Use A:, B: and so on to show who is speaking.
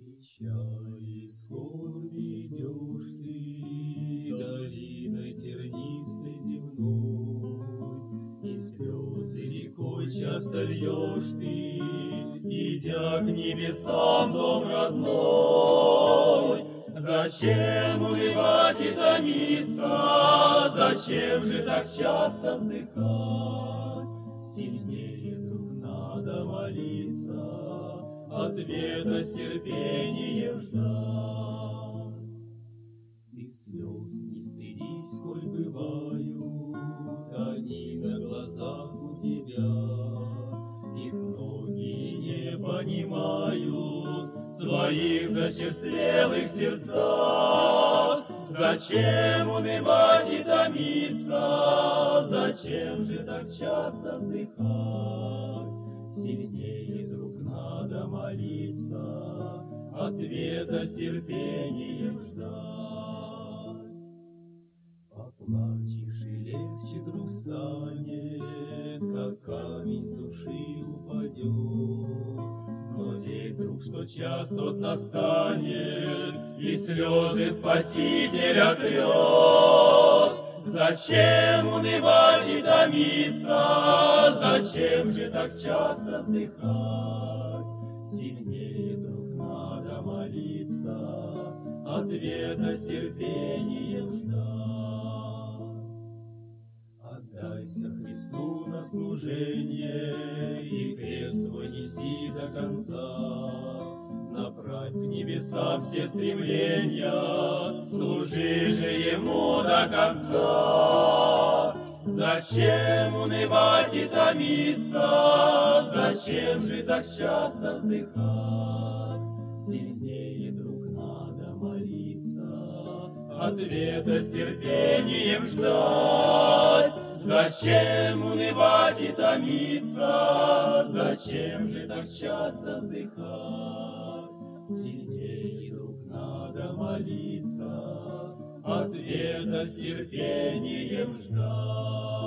A: Печали скорби идешь ты долиной тернистой земной, и слезы рекой часто льешь ты, идя к небесам дом родной. Зачем унывать и томиться, зачем же так часто вздыхать? Сильнее, друг, надо молиться, ответа с терпением ждать. Ты слез не стыдись, сколь бывают, они на глазах у тебя. Их многие не понимают своих зачерствелых сердцах. Зачем унывать и томиться, зачем же так часто вздыхать? Сильнее, друг, надо молиться, ответа с терпением ждать. Поплачешь, и легче, друг, станет, как камень с души упадет. Но верь, друг, что час тот настанет, и слезы Спасителя трешь. Зачем унывать и томиться, зачем же так часто вздыхать? Сильнее, друг, надо молиться, ответа с терпением ждать. Отдайся Христу на служение, и крест свой неси до конца. Направь к небесам все стремления, служи же Ему до конца. Зачем унывать и томиться, зачем же так часто вздыхать? Сильнее, друг, надо молиться, ответа с терпением ждать. Зачем унывать и томиться, зачем же так часто вздыхать? Сильнее, друг, надо молиться, ответа с терпением ждать.